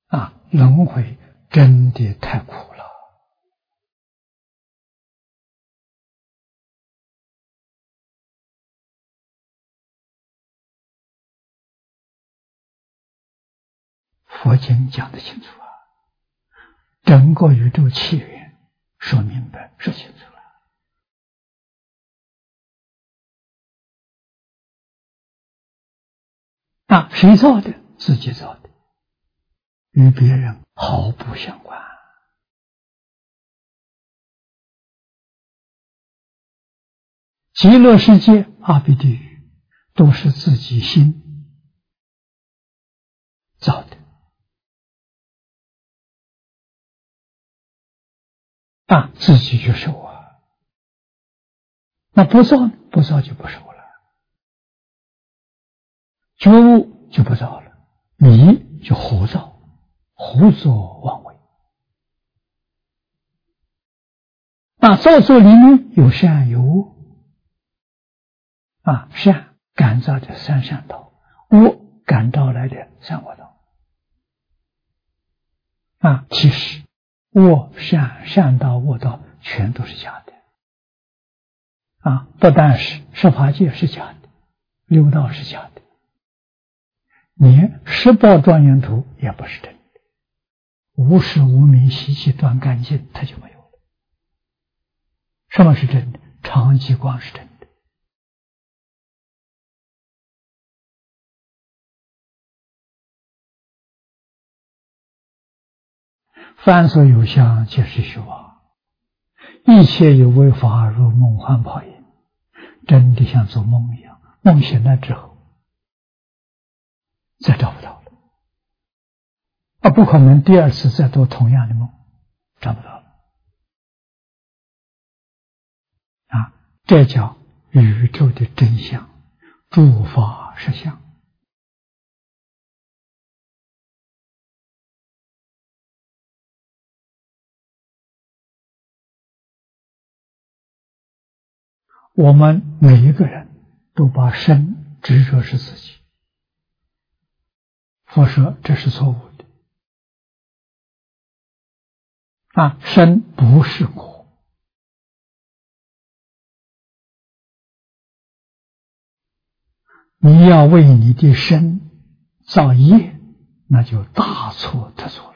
轮回真的太苦了。佛经讲得清楚啊，整个宇宙起源说明白说清楚了。谁造的？自己造的，与别人毫不相关。极乐世界、阿鼻地狱都是自己心造的自己去受啊。那不造呢？不造就不受了，觉悟就不造了，迷就胡造，胡作妄为。造作里面有善有恶善感召的三善道，恶感召来的三恶道。其实恶善善道恶道全都是假的不但是十法界是假的，六道是假的，连十报庄严图也不是真的。无始无明习气断干净，它就没有了。什么是真的？常寂光是真的。凡所有相，皆是虚妄。一切有为法，如梦幻泡影，真的像做梦一样。梦醒了之后，再找不到了。不可能第二次再做同样的梦，找不到了。这叫宇宙的真相，诸法实相。我们每一个人都把身执着是自己，佛说这是错误的。身不是我，你要为你的身造业，那就大错特错了。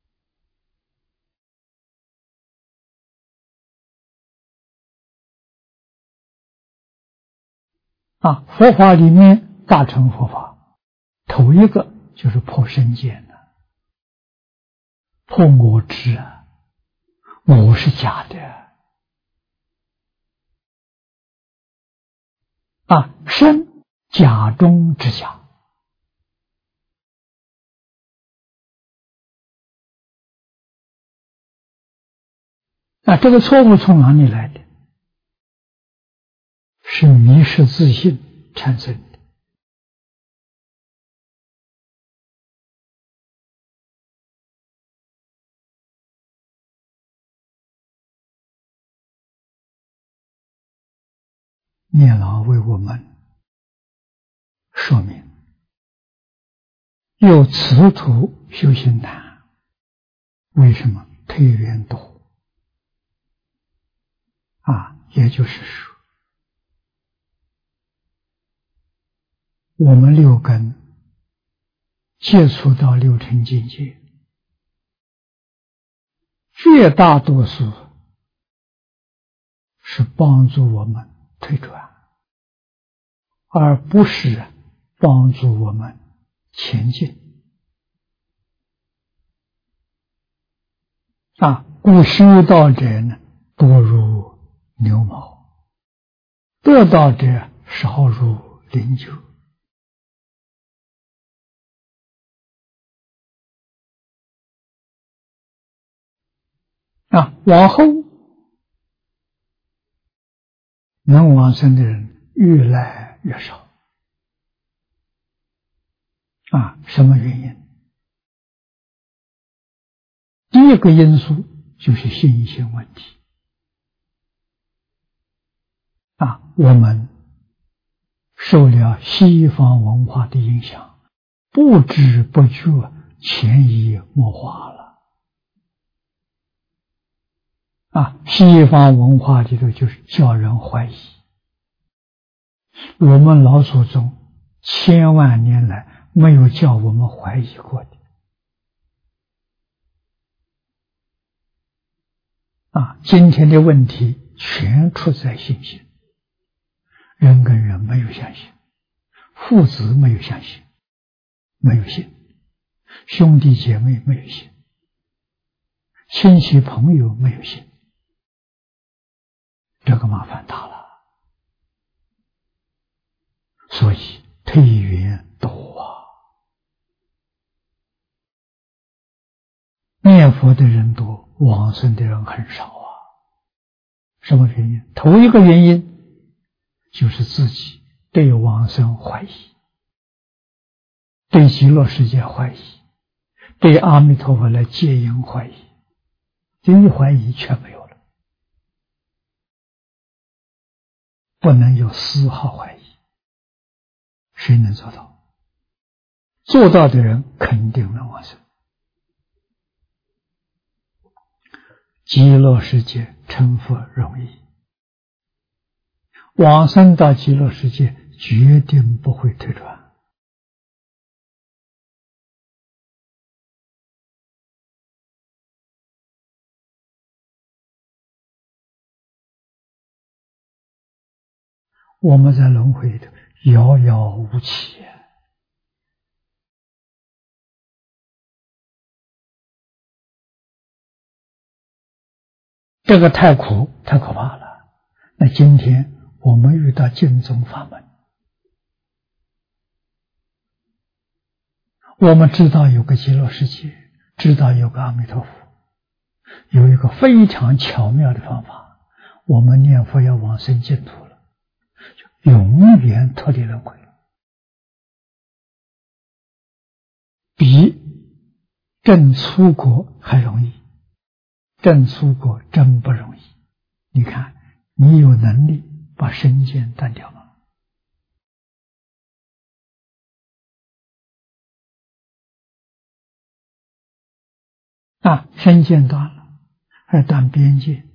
佛法里面大乘佛法，头一个就是破身见破我执我是假的身假中之假。这个错误从哪里来的？是迷失自信产生的。念老为我们说明，有此途修行难。为什么？推缘多也就是说，我们六根接触到六尘境界，绝大多数是帮助我们退转，而不是帮助我们前进。故修道者呢，多如牛毛，得道者少如林丘。往后能往生的人越来越少。什么原因？第一个因素就是信心问题。我们受了西方文化的影响，不知不觉潜移疑莫化了。西方文化里头就是叫人怀疑。我们老祖宗千万年来没有叫我们怀疑过的。今天的问题全出在信心，人跟人没有相信，父子没有相信，没有信，兄弟姐妹没有信，亲戚朋友没有信，这个麻烦大了。所以退缘多念佛的人多，往生的人很少什么原因？头一个原因就是自己对往生怀疑，对极乐世界怀疑，对阿弥陀佛来接引怀疑，这一怀疑全没有了，不能有丝毫怀疑。谁能做到？做到的人肯定能往生。极乐世界成佛容易，往生到极乐世界决定不会退转。我们在轮回的遥遥无期这个太苦太可怕了。那今天我们遇到净宗法门，我们知道有个极乐世界，知道有个阿弥陀佛，有一个非常巧妙的方法，我们念佛要往生净土了，就永远脱离轮回了，比证出国还容易。证出国真不容易。你看，你有能力把身见断掉吗？身见断了，还要断边界，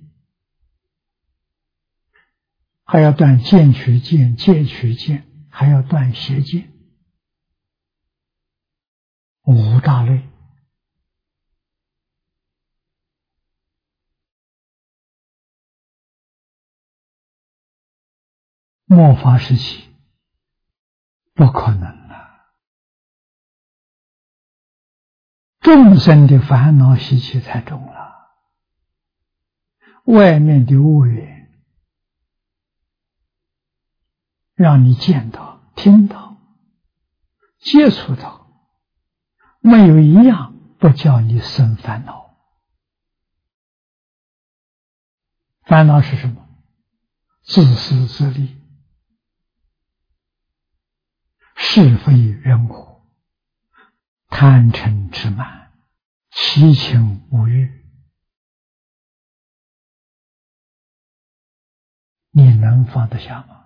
还要断见取见、戒取见，还要断邪见，五大类。末法时期不可能了，众生的烦恼习气太重了，外面的恶缘让你见到、听到、接触到，没有一样不叫你生烦恼。烦恼是什么？自私自利，是非人我，贪嗔痴慢，七情五欲，你能放得下吗？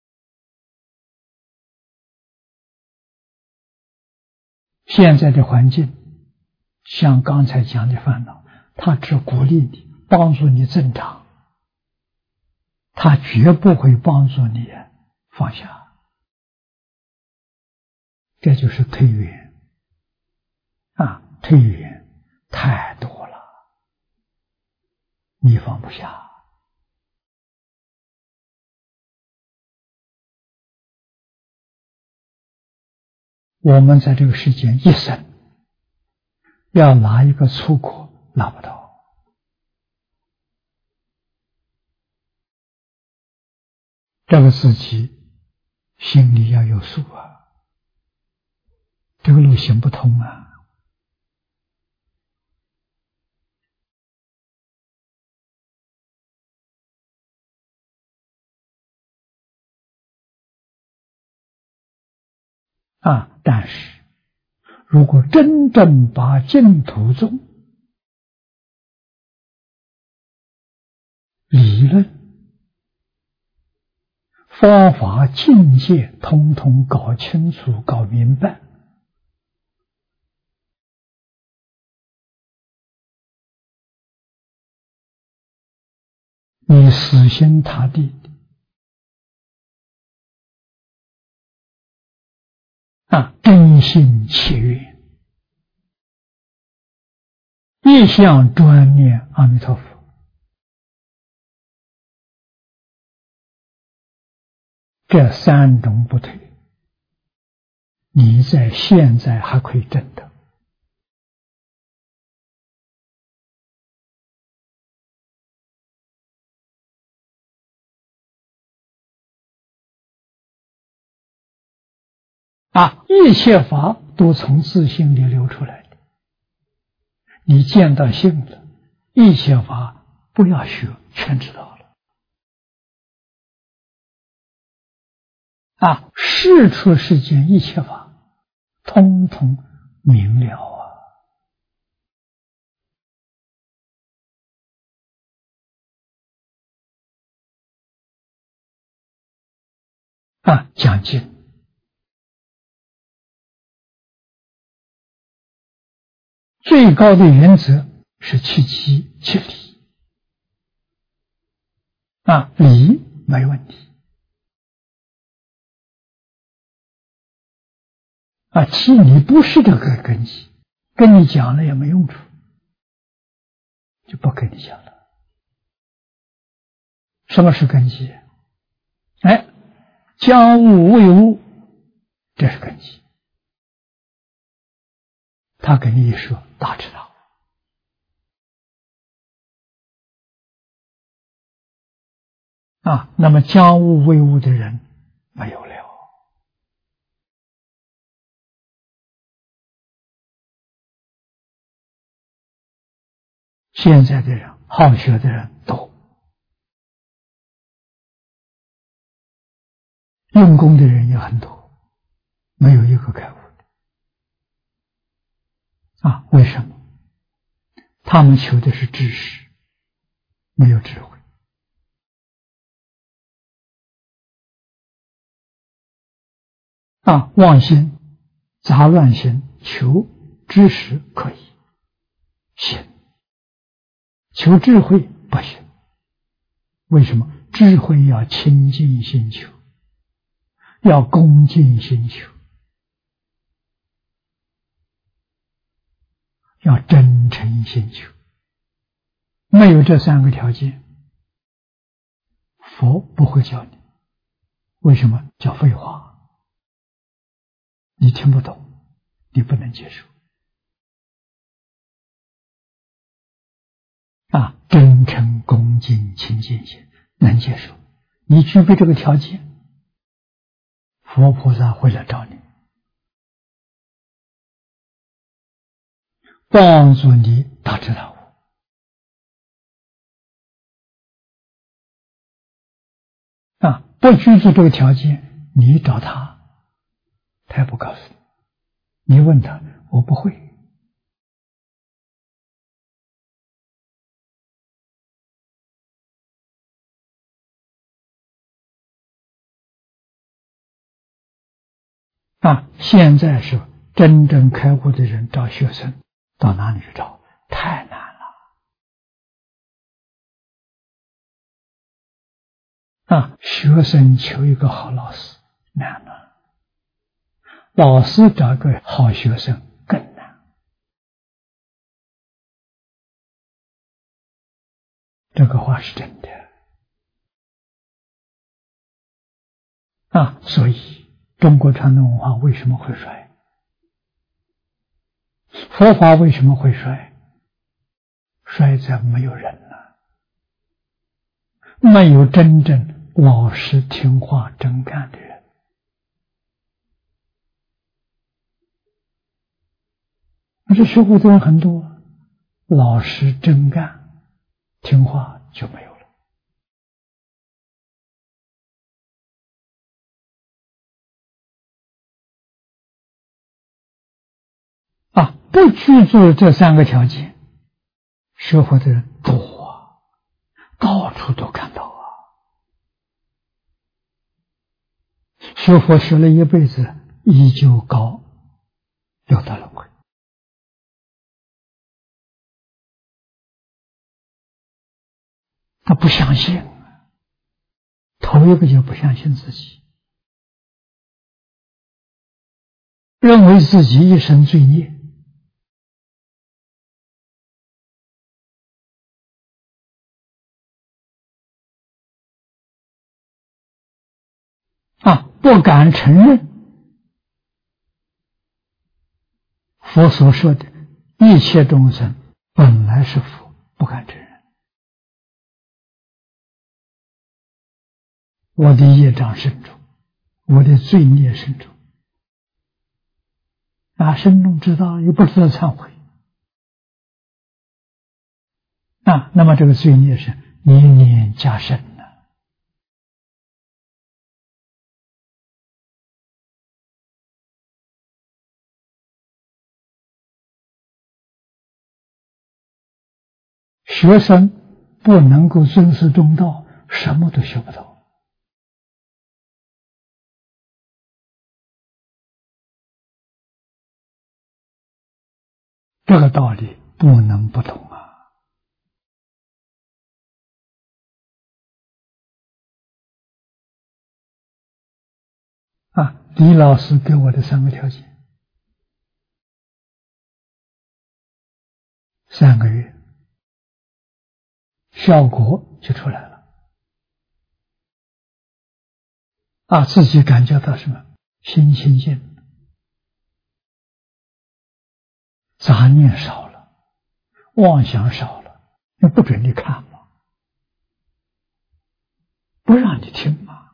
现在的环境像刚才讲的烦恼，它只鼓励你，帮助你增长，它绝不会帮助你放下。这就是退缘退缘太多了，你放不下。我们在这个世间一生要拿一个出国拿不到，这个自己心里要有数这个路行不通但是如果真正把净土宗理论、方法、境界统统搞清楚、搞明白， 你死心塌地真心切愿，一向专念阿弥陀佛，这三种不退，你在现在还可以证得。一切法都从自性里流出来的。你见到性了，一切法不要学，全知道了。事出世间一切法，通通明了讲经。最高的原则是七机七理理没问题七理不是这个根基，跟你讲了也没用处，就不跟你讲了。什么是根基？将物为物，这是根基。他跟你一说，大知道那么将物为物的人没有了。现在的人，好学的人多，用功的人也很多，没有一个开悟的为什么？他们求的是知识，没有智慧妄心杂乱心，求知识可以行，求智慧不行。为什么？智慧要清净心求，要恭敬心求，要真诚心求。没有这三个条件，佛不会教你。为什么？叫废话，你听不懂，你不能接受真诚恭敬清净心能接受，你具备这个条件，佛菩萨会来找你，帮助你大彻大悟不具足这个条件，你找他，他也不告诉你。你问他，我不会。现在是真正开悟的人找学生，到哪里去找？太难了。学生求一个好老师难了，老师找个好学生更难。这个话是真的所以中国传统文化为什么会衰？佛法为什么会衰？衰在没有人了，没有真正老实听话真干的人。这学佛的人很多，老实真干听话就没有了。不具足这三个条件，学佛的人多到处都看到学佛学了一辈子，依旧搞六道轮回。 他不相信，头一个就不相信自己，认为自己一生罪孽，不敢承认佛所说的一切众生本来是佛，不敢承认。我的业障深重，我的罪孽深重，深重知道又不知道忏悔，那么这个罪孽是年年加深。学生不能够尊师重道，什么都学不到。这个道理不能不懂李老师给我的3个条件，3个月效果就出来了。自己感觉到什么？心清净，杂念少了，妄想少了。那不准你看吗？不让你听吗？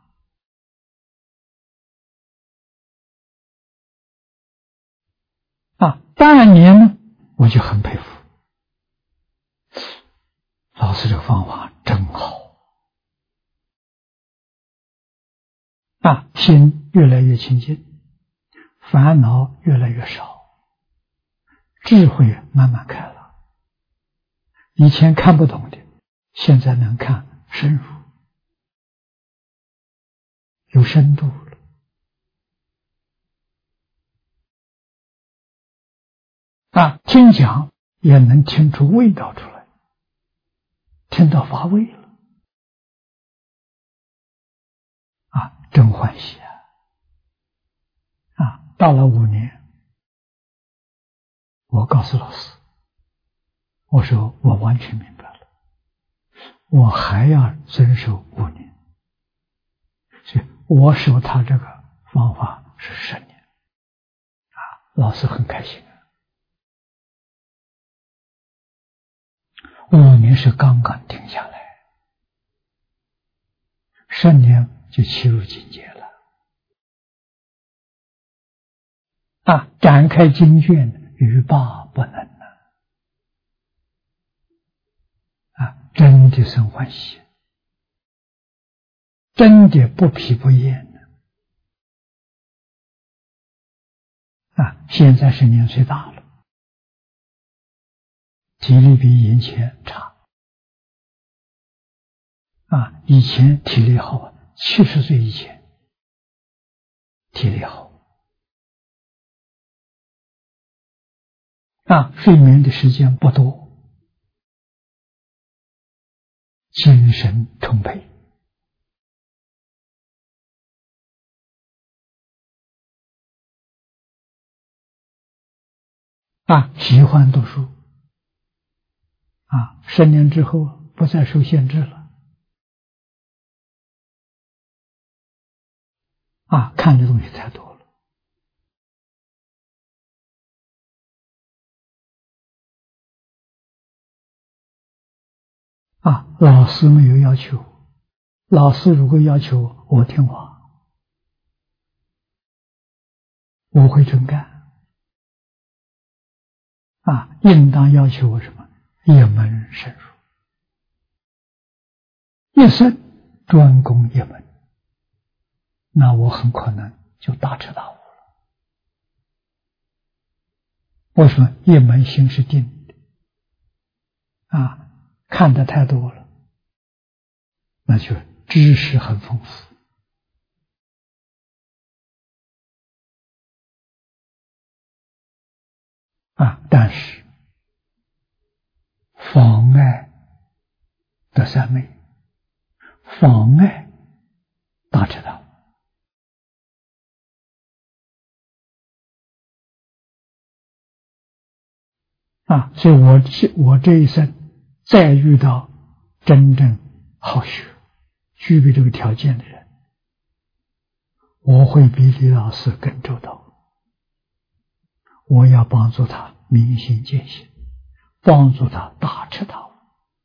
半年呢，我就很佩服老师，这个方法真好。心越来越清净，烦恼越来越少，智慧慢慢开了。以前看不懂的，现在能看深入，有深度了。听讲也能听出味道出来，听到乏味了。真欢喜到了5年，我告诉老师，我说我完全明白了，我还要遵守5年，所以我守他这个方法是10年。老师很开心。5年是刚刚停下来，10年就切入境界了。展开经卷，欲罢不能真的生欢喜，真的不疲不厌现在是年岁大了，体力比以前差。以前体力好，70岁以前体力好。睡眠的时间不多，精神充沛。喜欢读书。10年之后不再受限制了。看的东西太多了。老师没有要求，老师如果要求我听话，我会真干。应当要求我什么？一门深入，一生专攻一门，那我很可能就大彻大悟了。为什么？一门心是定的。看得太多了，那就知识很丰富。但是妨碍得三昧。 妨碍大彻大悟所以我这一生再遇到真正好学、具备这个条件的人，我会比李老师更周到。我要帮助他明心见性，帮助他大彻大悟。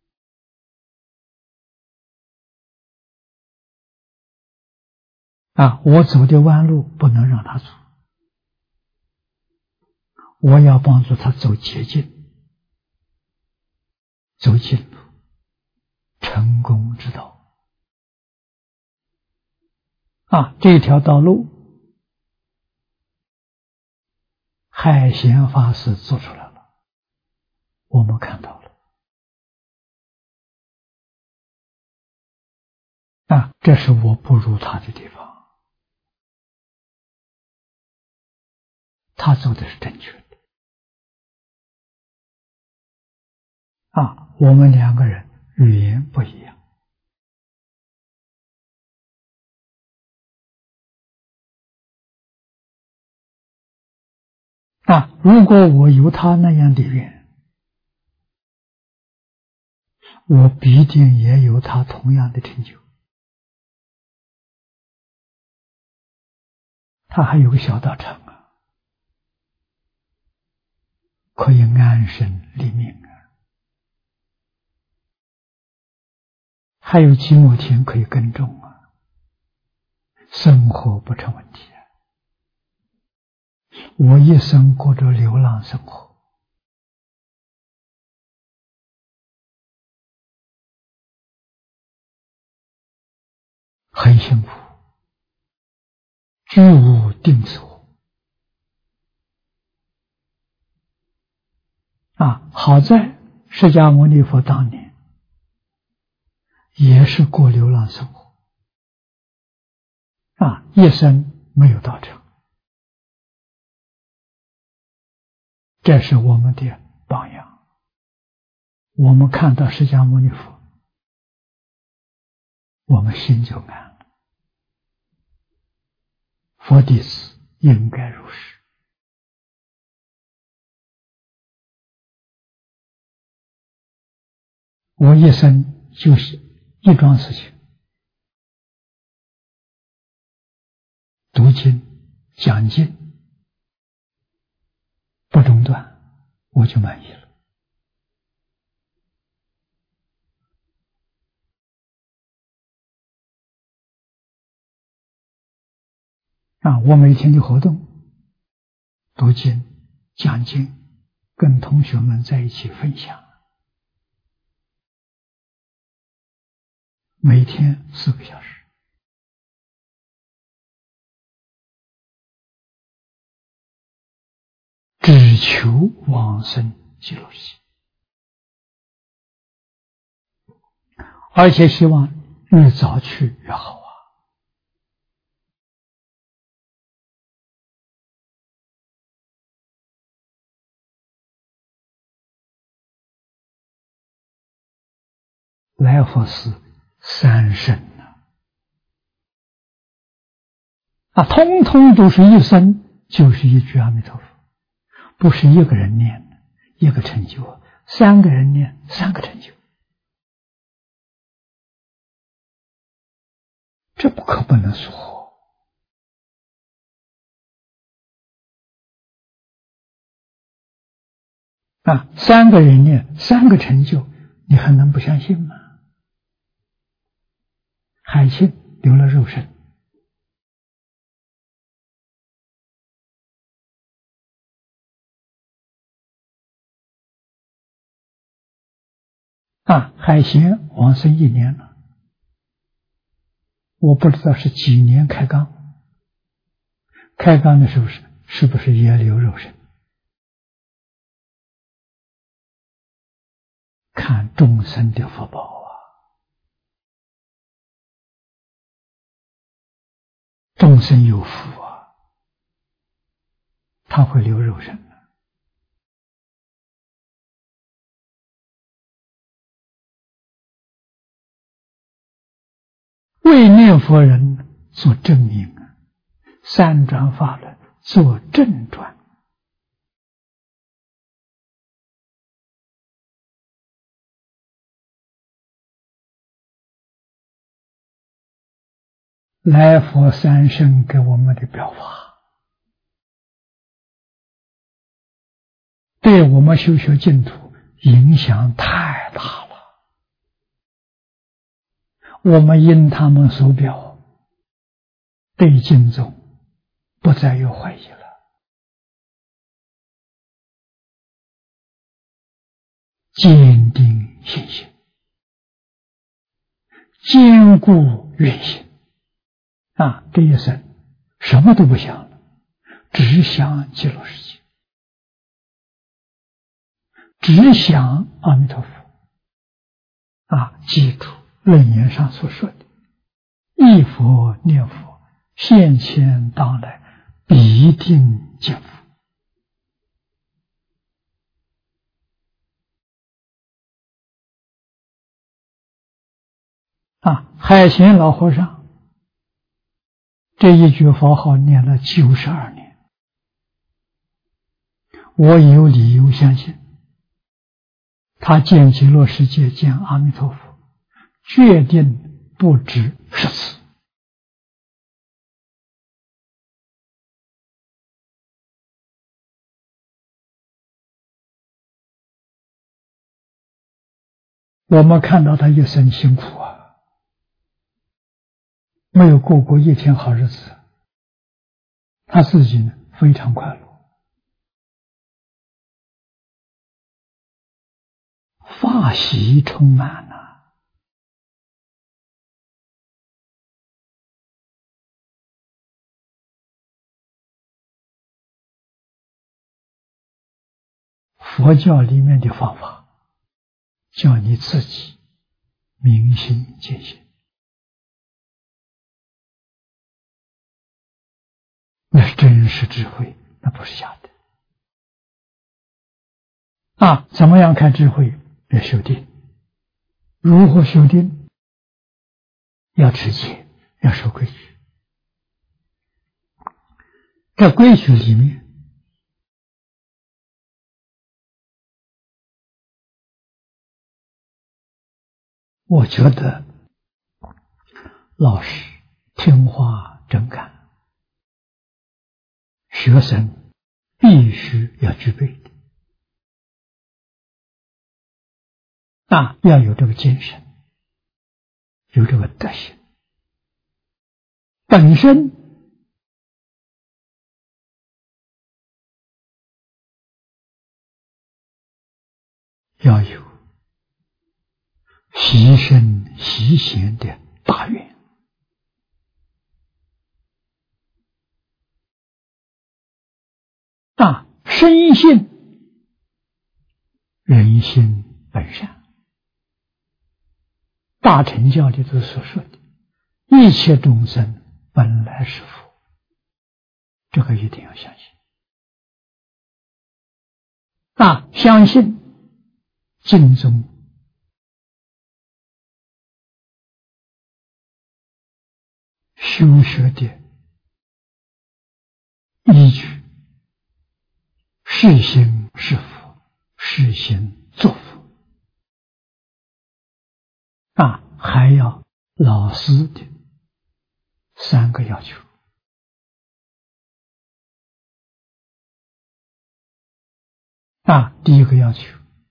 我走的弯路不能让他走，我要帮助他走捷径，走近路，成功之道。这条道路，海贤法师做出来了，我们看到了。这是我不如他的地方。他走的是正确的。我们两个人语言不一样。如果我有他那样的缘，我必定也有他同样的成就。他还有个小道场可以安身立命还有几亩田可以耕种生活不成问题我一生过着流浪生活，很幸福，居无定所好在释迦牟尼佛当年也是过流浪生活一生没有道场，这是我们的榜样。我们看到释迦牟尼佛，我们心就安了。佛弟子应该如是。我一生就是一桩事情，读经讲经不中断，我就满意了。我每天的活动，读经讲经，跟同学们在一起分享，每天4个小时，只求往生极乐世界，而且希望越早去越好来佛寺3生通通都是一生就是一句阿弥陀佛，不是一个人念一个成就，3个人念3个成就，这可不能说3个人念3个成就，你还能不相信吗？海清留了肉身，海贤往生1年了，我不知道是几年开缸，开缸的时候是不是也留肉身？看众生的福报众生有福他会留肉身为念佛人做证明，三转法轮做正转。来佛三圣给我们的表法，对我们修学净土影响太大了。我们因他们所表，对净宗不再有怀疑了。坚定信心，坚固愿心。这一生什么都不想了，只想极乐世界，只想阿弥陀佛。记住论言上所说的，忆佛念佛，现前当来必定见佛。海贤老和尚这一句佛号念了92年，我有理由相信，他见极乐世界，见阿弥陀佛，决定不止10次。我们看到他一生辛苦没有过过一天好日子，他自己呢非常快乐，法喜充满了。佛教里面的方法，叫你自己明心见性，那是真实智慧，那不是假的。怎么样看智慧？要修定。如何修定？要持戒，要守规矩。在规矩里面，我觉得老实、听话、真干，学生必须要具备的。要有这个精神，有这个德行，本身要有习身习贤的大愿。深信人心本善。大乘教里头所说的一切众生本来是佛，这个一定要相信。相信净宗修学的依据，是心是佛，是心作佛。还要老师的3个要求。第一个要求，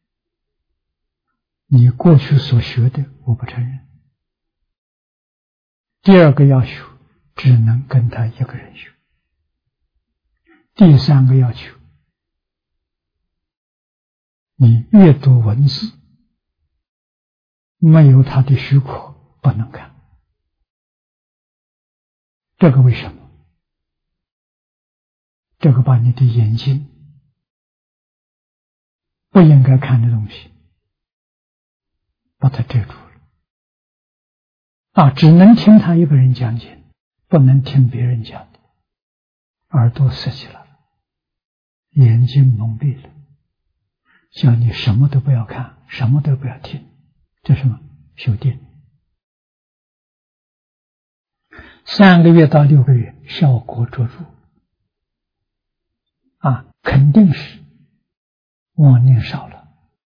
你过去所学的我不承认。第二个要求，只能跟他一个人学。第3个要求，你阅读文字没有他的许可不能看。这个为什么？这个把你的眼睛不应该看的东西把它遮住了。只能听他一个人讲解，不能听别人讲的。耳朵塞起来了，眼睛蒙蔽了，叫你什么都不要看，什么都不要听。这是什么？修定。 3个月到6个月效果卓著，肯定是妄念少了，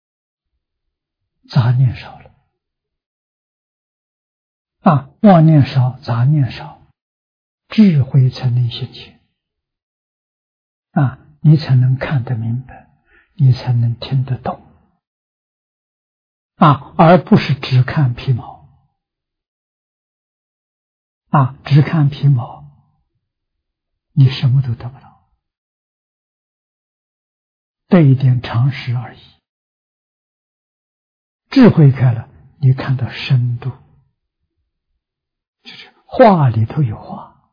杂念少了。妄念少，杂念少，智慧才能现前。你才能看得明白，你才能听得懂。而不是只看皮毛。只看皮毛，你什么都得不到，得一点常识而已。智慧开了，你看到深度，就是话里头有话，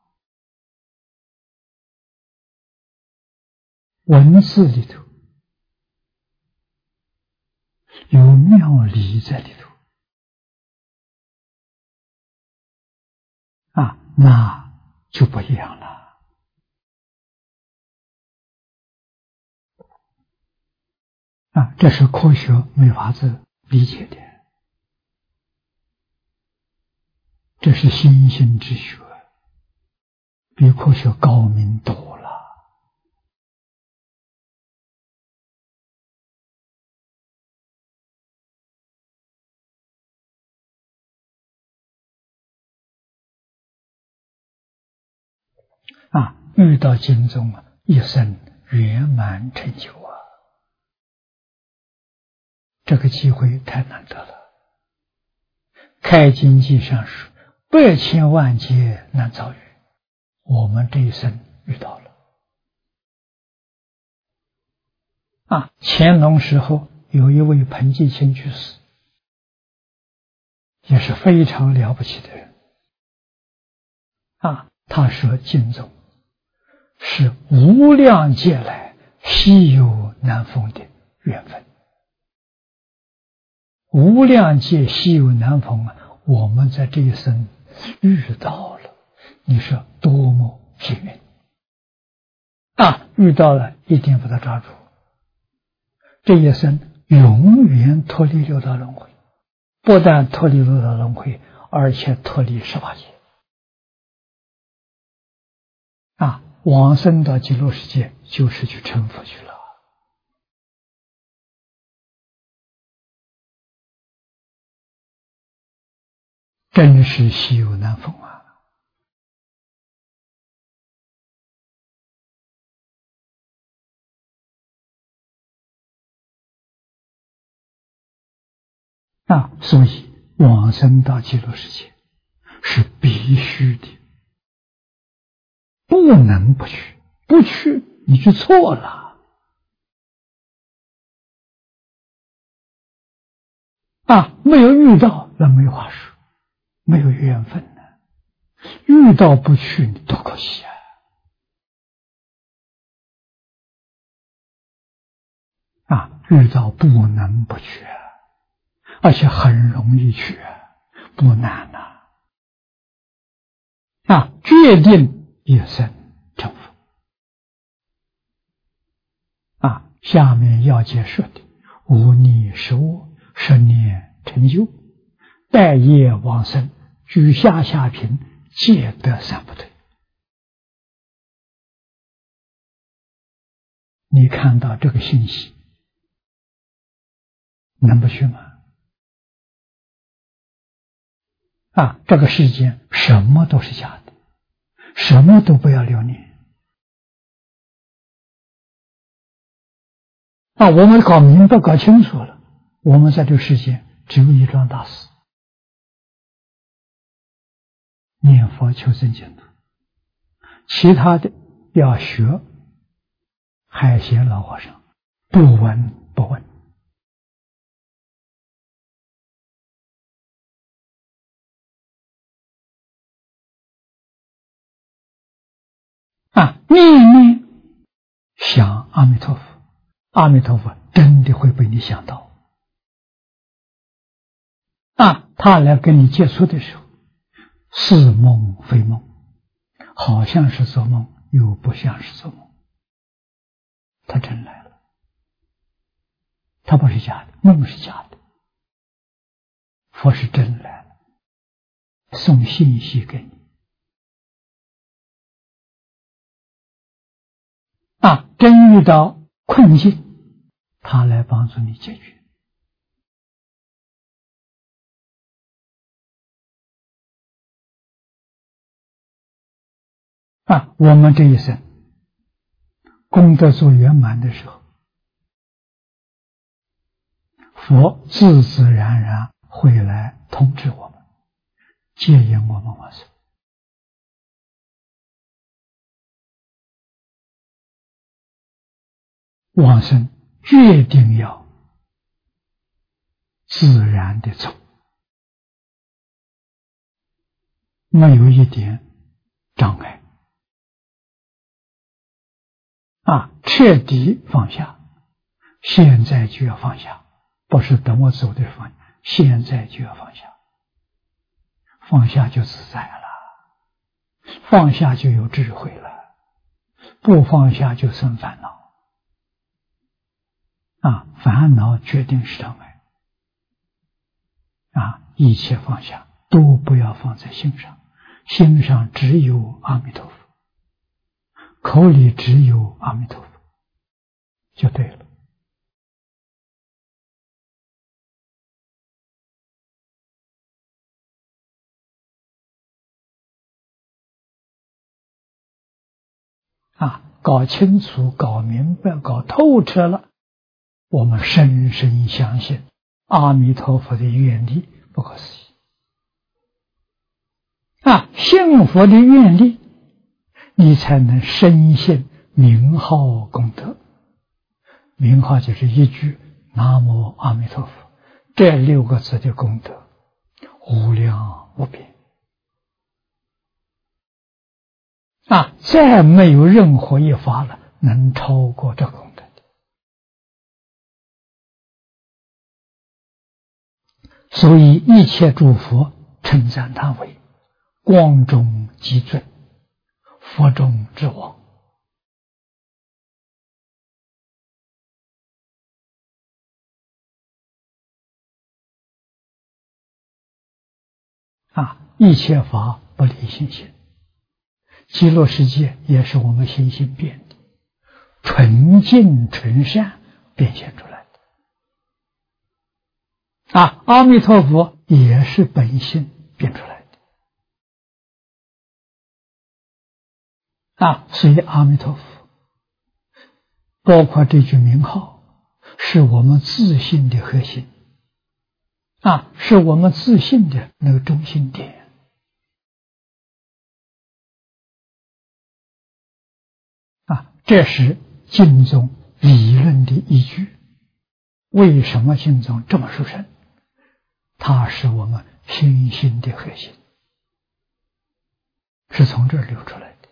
文字里头有妙理在里头，那就不一样了。这是科学没法子理解的，这是新兴之学，比科学高明多了。遇到经宗一生圆满成就这个机会太难得了。开经记上说，100千万劫难遭遇，我们这一生遇到了。乾隆时候有一位彭继清居士，也是非常了不起的人。他说经宗是无量劫来稀有难逢的缘分，无量劫稀有难逢我们在这一生遇到了，你说多么幸运遇到了一定把它抓住，这一生永远脱离六道轮回，不但脱离六道轮回，而且脱离18界往生到极乐世界就是去成佛去了。真是稀有难逢所以往生到极乐世界是必须的，不能不去，不去你就错了没有遇到那没话说，没有缘分呢。遇到不去你多可惜遇到不能不去而且很容易去不难决定一生成佛下面要解说的无逆十恶10念成就，待业往生，居下下品，皆得三不退。你看到这个信息能不去吗？这个世间什么都是假的，什么都不要留念我们搞明白搞清楚了，我们在这个世界只有一桩大事，念佛求生净土，其他的要学海贤老和尚，不闻不问念念想阿弥陀佛，阿弥陀佛真的会被你想到他来跟你接触的时候，似梦非梦，好像是做梦又不像是做梦，他真来了，他不是假的，梦是假的，佛是真来了，送信息给你， 真遇到困境，他来帮助你解决。我们这一生功德做圆满的时候，佛自自然然会来通知我们，接引我们往生。往生决定要自然的走，没有一点障碍。彻底放下，现在就要放下，不是等我走的放下，现在就要放下。放下就自在了，放下就有智慧了，不放下就生烦恼。烦恼决定是障碍。一切放下都不要放在心上，心上只有阿弥陀佛，口里只有阿弥陀佛，就对了。搞清楚、搞明白、搞透彻了，我们深深相信阿弥陀佛的愿力不可思议。信佛的愿力，你才能深信名号功德。名号就是一句南无阿弥陀佛，这6个字的功德无量无边。再没有任何一法了能超过这功德的。所以一切诸佛称赞他为光中极尊，佛中之王。一切法不离心性，极乐世界也是我们心性变的，纯净纯善变现出来的。阿弥陀佛也是本性变出来的。所以阿弥陀佛包括这句名号是我们自信的核心，是我们自信的那个中心点。这是经宗理论的依据。为什么经宗这么殊胜？它是我们心性的核心，是从这儿流出来的，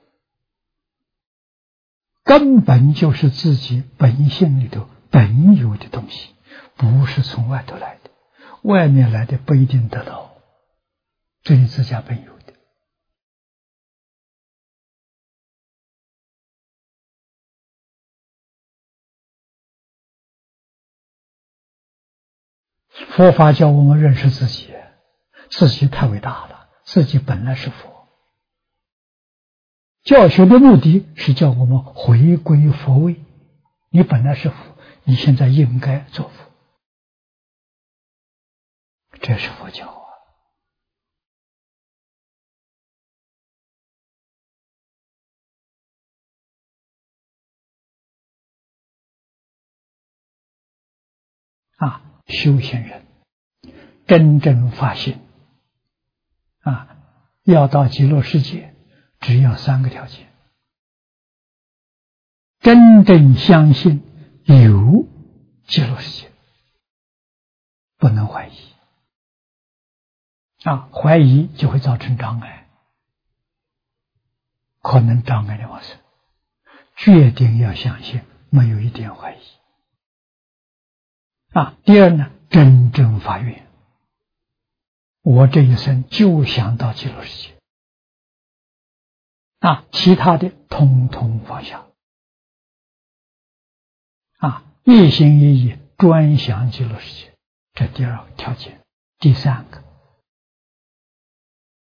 根本就是自己本性里头本有的东西，不是从外头来的，外面来的不一定得到，这是自家本有的。佛法教我们认识自己，自己太伟大了，自己本来是佛。教学的目的是叫我们回归佛位，你本来是佛，你现在应该做佛，这是佛教修行人真正发心要到极乐世界，只要3个条件：真正相信有极乐世界，不能怀疑怀疑就会造成障碍，可能障碍的往生。决定要相信，没有一点怀疑第二呢，真正发愿，我这一生就想到极乐世界其他的统统放下一心一意专想极乐世界，这第2个条件。第3个，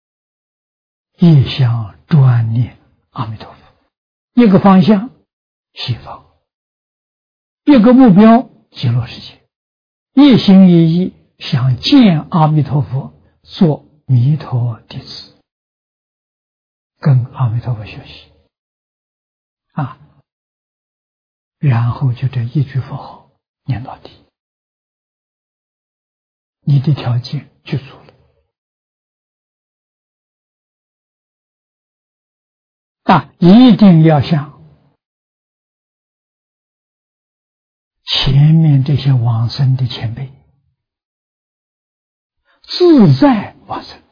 一向专念阿弥陀佛，一个方向西方，一个目标极乐世界，一心一意想见阿弥陀佛，做弥陀弟子，跟阿弥陀佛学习然后就这一句佛号念到底，你的条件具足了一定要像前面这些往生的前辈自在往生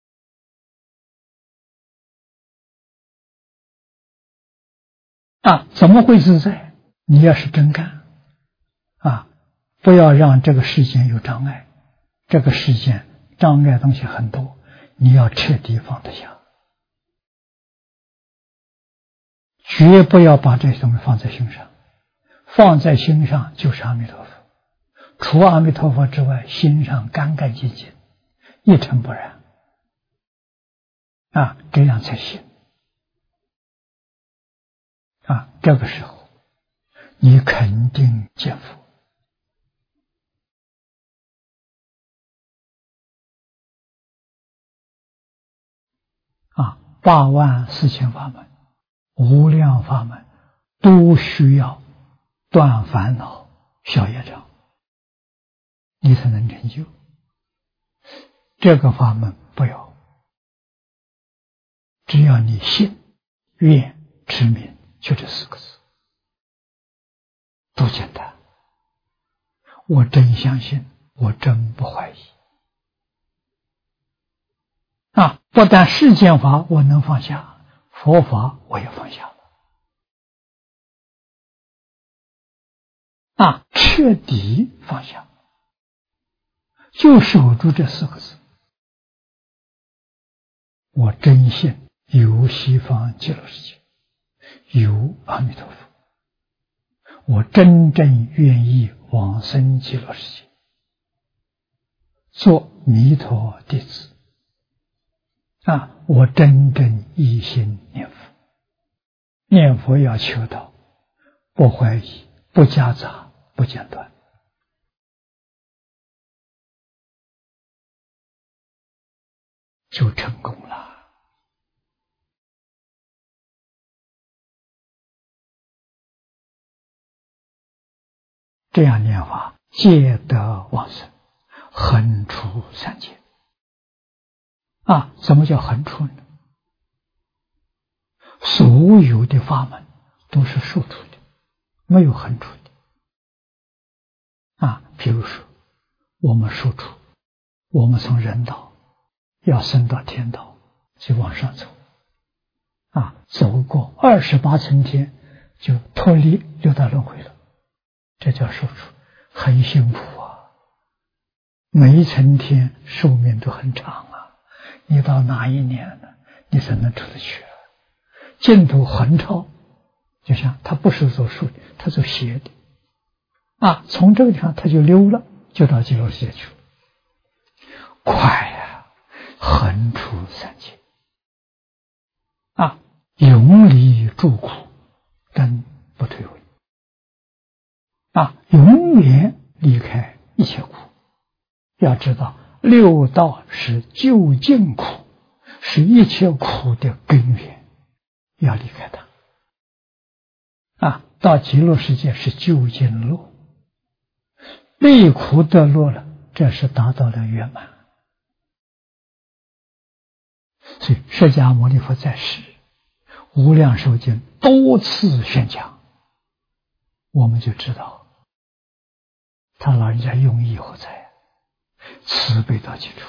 怎么会自在？你要是真干不要让这个世间有障碍，这个世间障碍东西很多，你要彻底放得下，绝不要把这些东西放在心上，放在心上就是阿弥陀佛，除阿弥陀佛之外，心上干干净净，一尘不染这样才行这个时候你肯定见佛84000法门，无量法门都需要断烦恼、消业障，你才能成就。这个法门不要，只要你信、愿、持名，就这4个字，多简单。我真相信，我真不怀疑不但世间法我能放下，佛法我也放下了彻底放下，就守住这4个字。我真信有西方极乐世界，有阿弥陀佛，我真正愿意往生极乐世界，做弥陀弟子我真正一心念佛，念佛要求道，不怀疑，不夹杂，不间断，就成功了。这样念法，皆得往生，横出三界什么叫横出呢？所有的法门都是竖出的，没有横出的比如说我们竖出，我们从人道要升到天道，就往上走走过28层天，就脱离六道轮回了，这叫竖出，很辛苦每一层天寿命都很长你到哪一年呢？你才能出得去净土横超，就像他不是走竖的，他走斜的从这个地方他就溜了，就到极乐世界去了，快横出三界永离诸苦，真不退回永远离开一切苦。要知道六道是究竟苦，是一切苦的根源，要离开它到极乐世界是究竟乐，离苦得乐了，这是达到了圆满。所以释迦牟尼佛在世，无量寿经多次宣讲，我们就知道他老人家用意何在慈悲到极处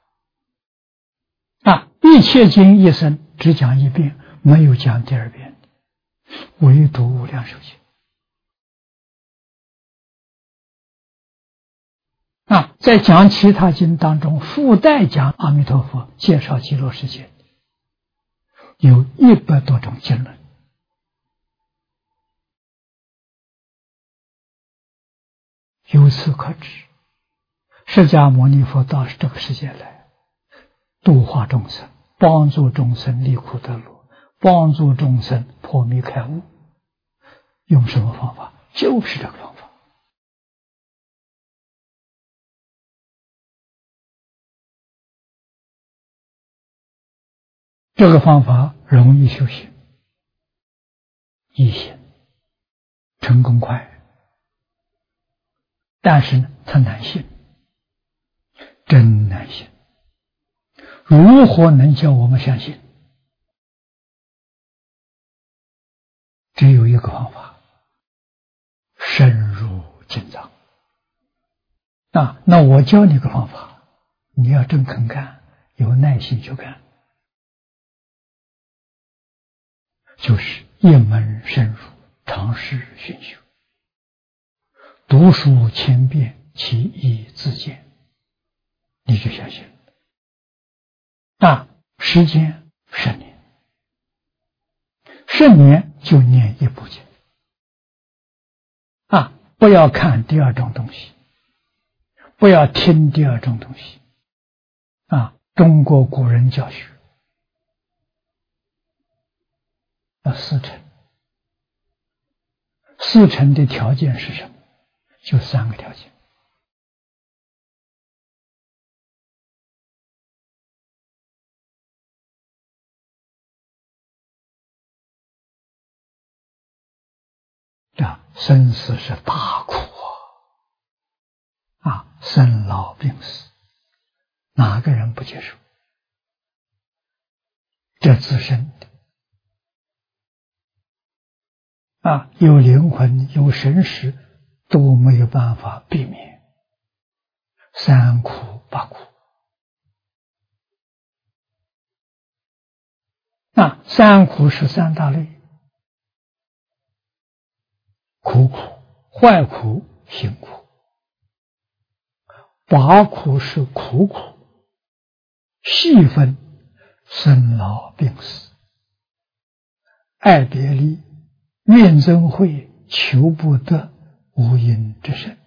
一切经一生只讲一遍，没有讲第二遍，唯独无量寿经在讲其他经当中附带讲阿弥陀佛，介绍极乐世界，有100多种经论。由此可知，释迦牟尼佛到这个世界来度化众生，帮助众生离苦得乐，帮助众生破迷开悟， 用什么方法？就是这个方法。这个方法容易修行，易行，成功快，但是呢，它难行，真难行。如何能叫我们相信？只有一个方法，深入经藏。那我教你个方法，你要真肯干，有耐心去干，就是一门深入，尝试熏修，读书千遍，其义自见，你就相信了。时间10年，10年就念一部经不要看第二种东西，不要听第二种东西中国古人教学要4成，4成的条件是什么？就3个条件。生死是大苦生老病死，哪个人不接受？这自身的有灵魂有神识都没有办法避免3苦8苦。3苦是3大类：苦苦、坏苦、行苦。8苦是苦苦，细分生老病死、爱别离、怨憎会、求不得、无因之身，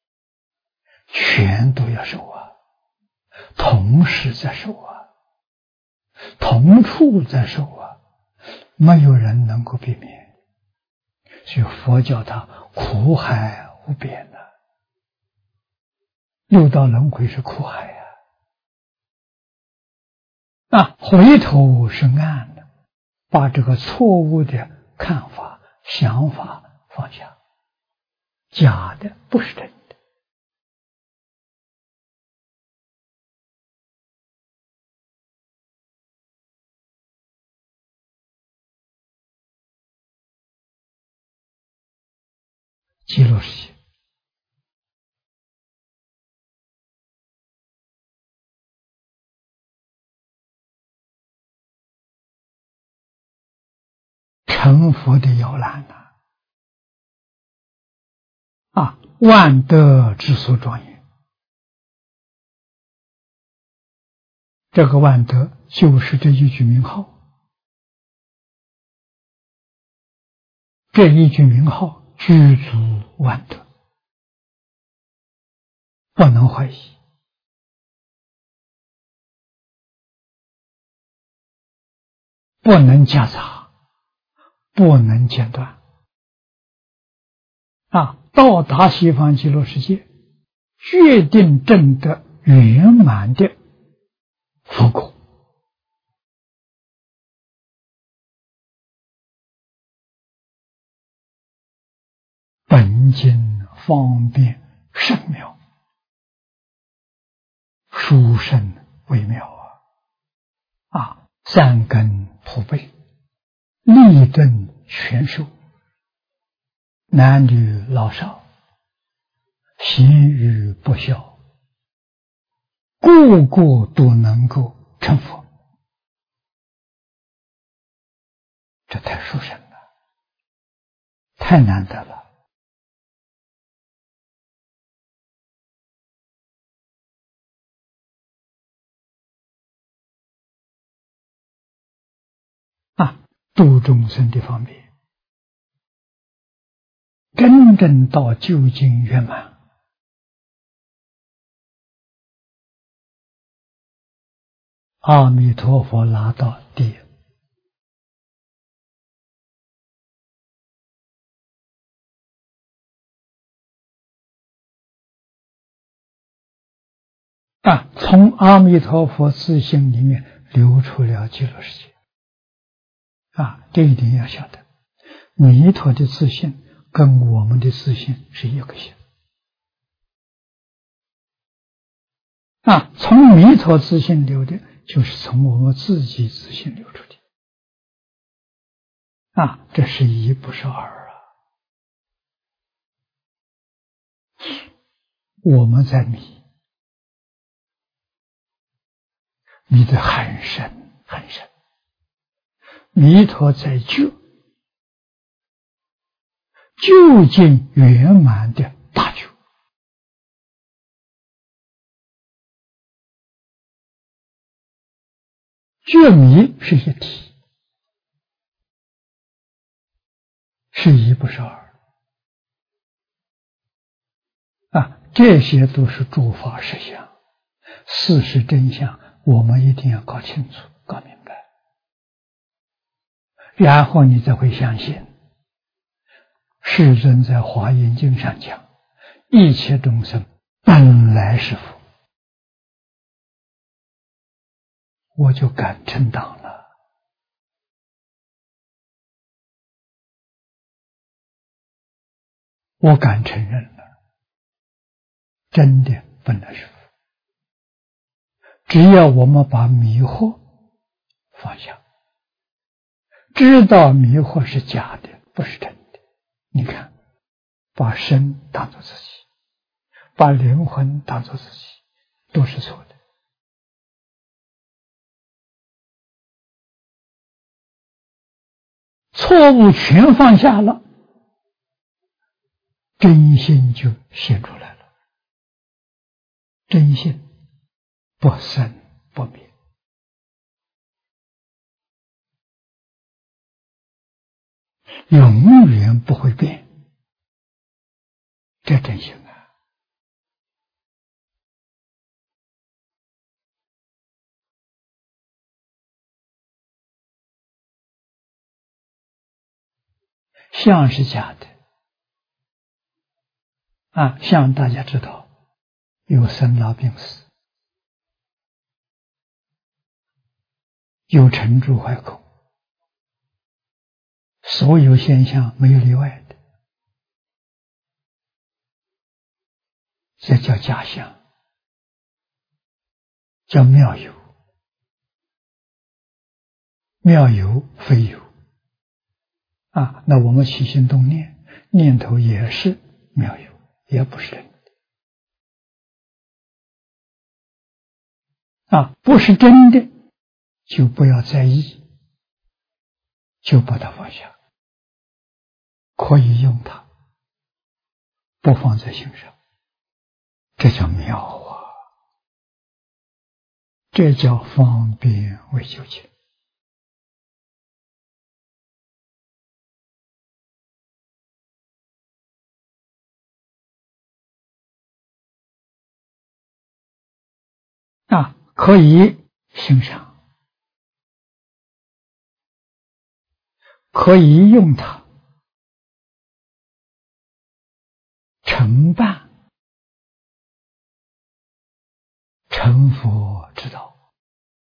全都要受同时在受同处在受没有人能够避免。所以佛教它苦海无边六道轮回是苦海回头是岸的，把这个错误的看法想法放下，假的不是真的。极乐世界成佛的摇篮万德之所庄严。这个万德就是这一句名号，这一句名号具足万德，不能怀疑。不能夹杂，不能间断到达西方极乐世界，决定证得圆满的佛果。本经方便甚妙，殊胜微妙3根普被，立顿全收，男女老少，贤愚不肖，个个都能够成佛。这太殊胜了，太难得了。度众生的方面，真正到究竟圆满，阿弥陀佛拿到第一， 从阿弥陀佛自性里面流出了极乐世界。这一点要晓得，弥陀的自性跟我们的自性是一个性。从弥陀自性流的，就是从我们自己自性流出的。这是一不是二啊！我们在迷得很深很深，弥陀在究竟圆满的大究。觉迷是一体，是一不是二。这些都是诸法实相，事实真相，我们一定要搞清楚、搞明白，然后你才会相信。世尊在《华严经》上讲，一切众生本来是佛，我就敢承当了。我敢承认了，真的本来是佛。只要我们把迷惑放下，知道迷惑是假的，不是真的。你看，把身当作自己，把灵魂当作自己，都是错的。错误全放下了，真心就现出来了。真心不生不灭，永远不会变，这真心啊！相是假的相大家知道，有生老病死，有成住坏空，所有现象没有例外的，这叫假相，叫妙有。妙有非有那我们起心动念，念头也是妙有，也不是真的不是真的就不要在意，就把它放下，可以用它，不放在心上，这叫妙啊！这叫方便为究竟。可以欣赏，可以用它承办成佛之道，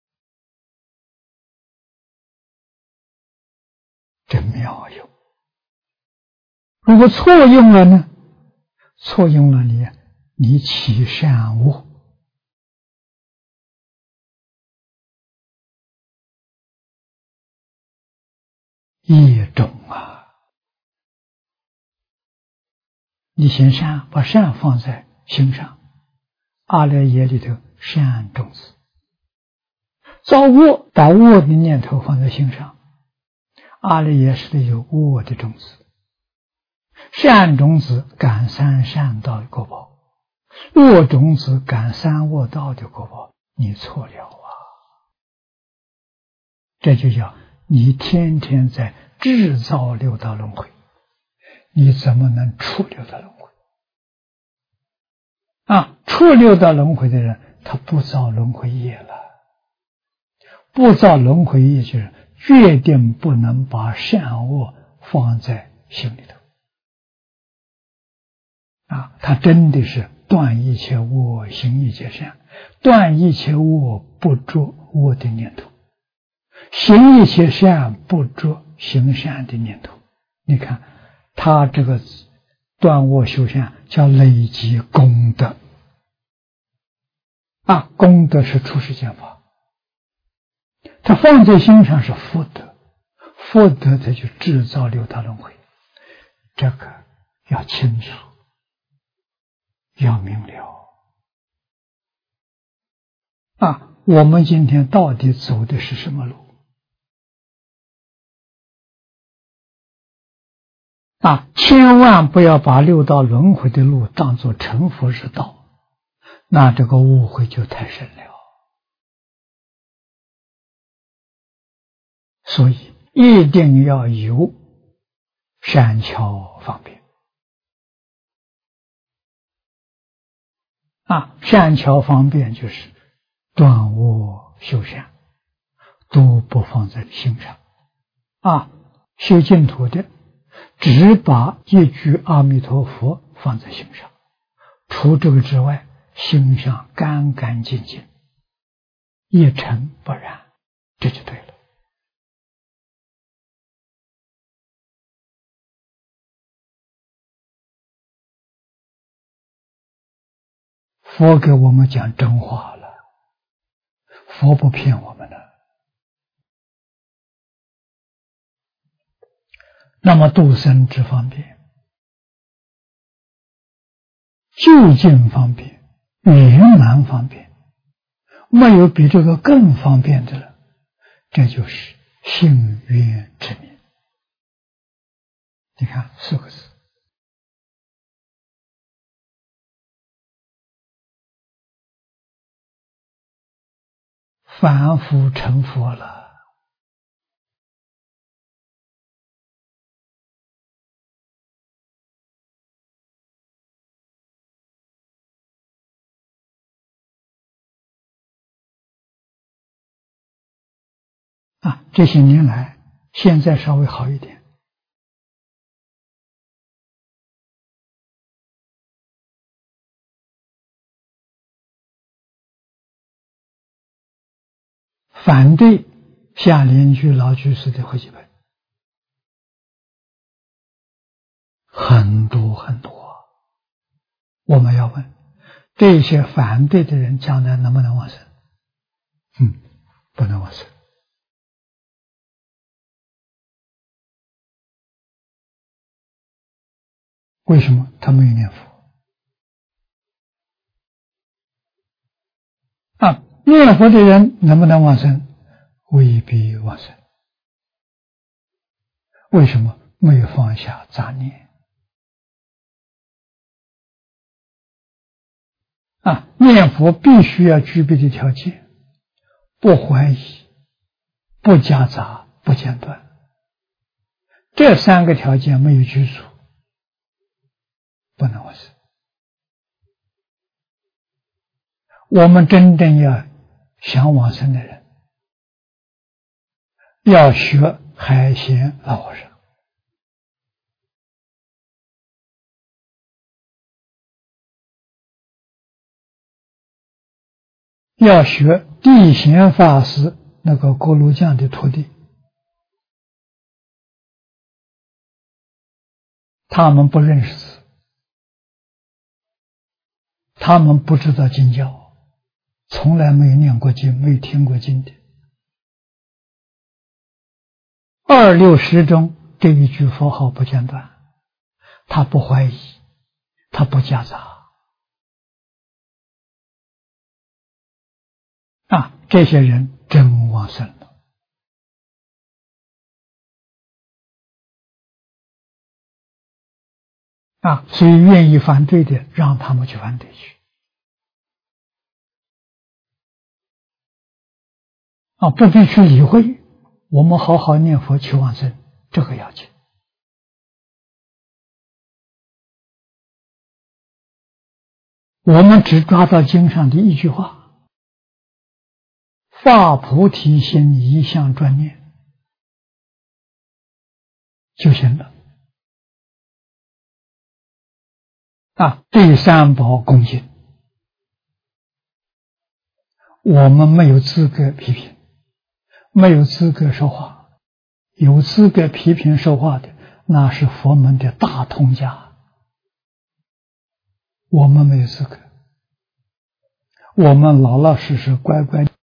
真妙用。如果错用了呢？错用了你起善恶，业种你行善，把善放在心上，阿赖耶里头善种子；造恶，把恶的念头放在心上，阿赖耶识里有恶的种子。善种子感三善道的果报，恶种子感三恶道的果报，你错了这就叫你天天在制造六道轮回，你怎么能出六道轮回出六道轮回的人，他不造轮回业了。不造轮回业就是决定不能把善恶放在心里头他真的是断一切恶，行一切善，断一切恶，不着恶的念头，行一切善，不着行善的念头。你看他这个断恶修善叫累积功德功德是出世间法，他放在心上是福德，福德他就制造六道轮回，这个要清楚，要明了我们今天到底走的是什么路千万不要把六道轮回的路当作成佛之道，那这个误会就太深了。所以一定要有善巧方便善巧方便就是断恶修善，都不放在心上修净土的只把一句阿弥陀佛放在心上，除这个之外，心上干干净净，一尘不染，这就对了。佛给我们讲真话了，佛不骗我们的。那么度生之方便，究竟方便，圆满方便，没有比这个更方便的了。这就是信愿之名。你看4个字，凡夫成佛了。这些年来，现在稍微好一点。反对下联居老居士的汇集本很多很多，我们要问这些反对的人将来能不能往生？不能往生。为什么？他没有念佛念佛的人能不能往生？未必往生。为什么？没有放下杂念念佛必须要具备的条件：不怀疑，不夹杂，不间断。这3个条件没有拘束，不能往生。我们真正要想往生的人，要学海贤老和尚，要学地贤法师那个锅炉匠的徒弟，他们不认识字，他们不知道经教，从来没有念过经，没有听过经的。2六时中这一句佛号不间断，他不怀疑，他不夹杂这些人真往生了所以愿意反对的让他们去反对去不必去理会，我们好好念佛求往生，这个要紧。我们只抓到经上的一句话：发菩提心，一向专念就行了对三宝恭敬，我们没有资格批评，没有资格说话，有资格批评说话的那是佛门的大通家，我们没有资格，我们老老实实乖乖